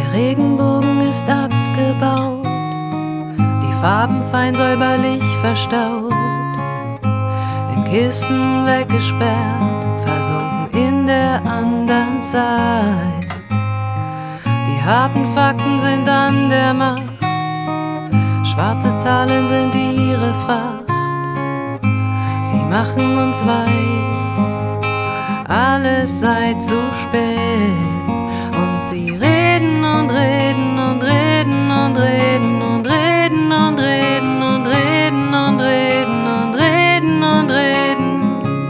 Der Regenbogen ist abgebaut, die Farben fein säuberlich verstaut, in Kisten weggesperrt, versunken in der anderen Zeit. Die harten Fakten sind an der Macht, schwarze Zahlen sind ihre Fracht. Sie machen uns weiß, alles sei zu spät. Und sie reden und reden und reden und reden und reden und reden und reden und reden und reden und reden.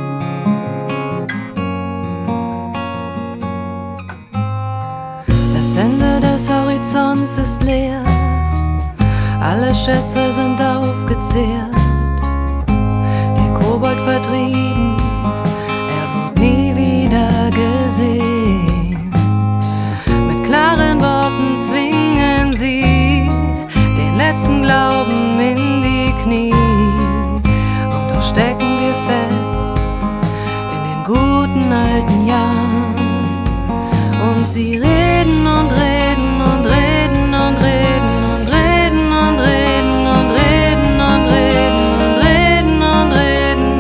Das Ende des Horizonts ist leer, alle Schätze sind aufgezehrt. Der Kobold vertrieben, er wird nie wieder gesehen. Mit klaren Worten zwingen sie den letzten Glauben in die Knie. Und doch stecken wir fest in den guten alten Jahren. Und sie reden und reden und reden und reden und reden und reden und reden und reden und reden und reden.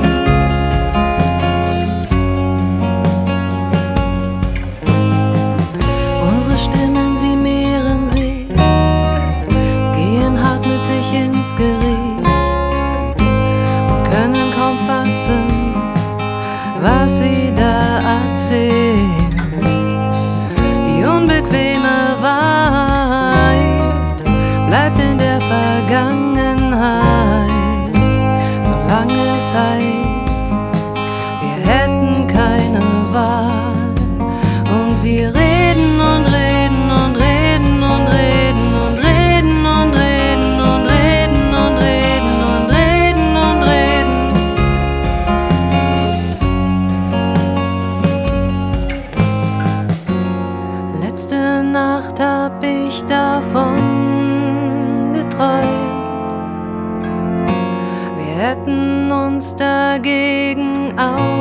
Unsere Stimmen, sie mehren sich, gehen hart mit sich ins Gericht und können kaum fassen, was sie da erzählen. Die unbequeme Wahrheit bleibt in der Vergangenheit, solange es heißt, wir hätten keine Wahl. Und wir reden und reden und reden und reden und reden und reden und reden und reden und reden und reden. Letzte Nacht hab ich davon geträumt, wir hätten uns dagegen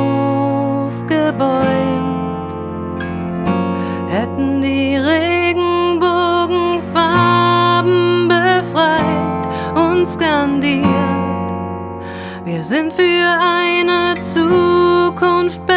aufgebäumt, hätten die Regenbogenfarben befreit und skandiert: Wir sind für eine Zukunft